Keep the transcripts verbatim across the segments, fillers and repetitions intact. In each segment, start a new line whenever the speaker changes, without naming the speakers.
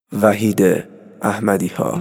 وحید احمدی ها.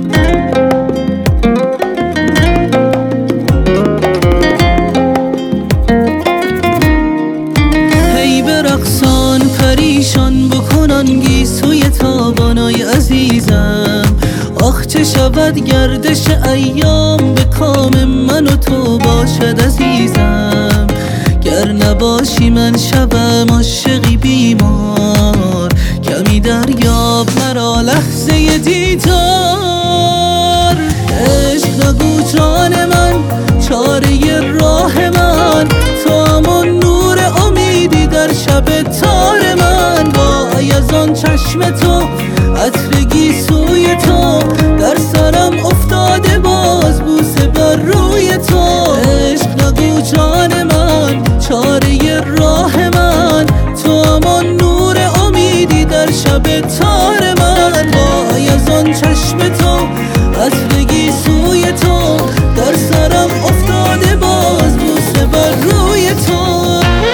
هی برقصان پریشان بکنان گیسوی تابانای عزیزم. آخ چه شود گردش ایام به کام من و تو باشد عزیزم. گر نباشی من شبم عاشقی بیمار، کمی دریاب مرا لحظه دیدار. عشق نگو جان من، چاره راه من، تو همان نور امیدی در شب تار من. وای از آن چشم تو، عطر گیسوی تو، در سرم افتاده باز بوسه بر روی تو. عشق نگو جان من، چاره راه من، تو همان نور امیدی در شب تار من. وای از آن چشم تو، عطر گیسوی تو، در سرم افتاده باز بوسه بر روی تو.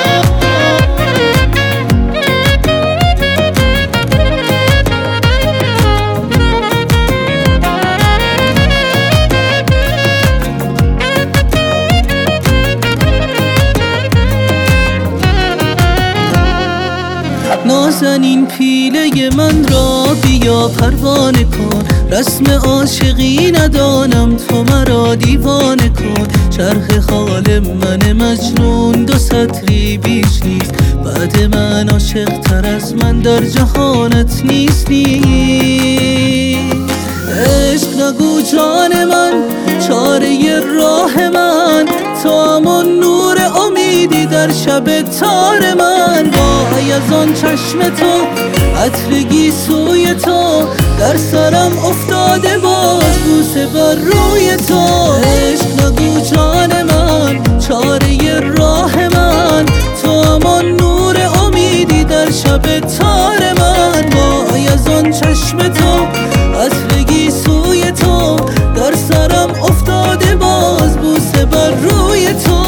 نازنین پیله من را بیا پروانه کن، رسم عاشقی ندانم تو مرا دیوانه کن. چرخ خال من مجنون دو سطری بیش نیست، بعد من عاشق تر از من در جهانت نیست نیست. عشق نگو جان من، چاره راه من، تو همان نور امیدی در شب تار من. وای از آن چشم تو، عطر گیسوی تو، در سرم افتاده باز بوسه بر روی تو. عشق نگو جان من، چاره راه من، تو همان نور امیدی در شب تار من. وای از آن چشم تو، عطر گیسوی تو، در سرم افتاده باز بوسه بر روی تو.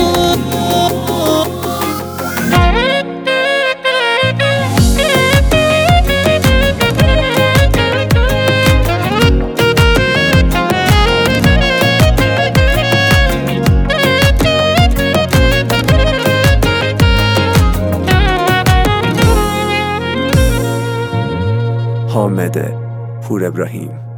حامد پور ابراهیم.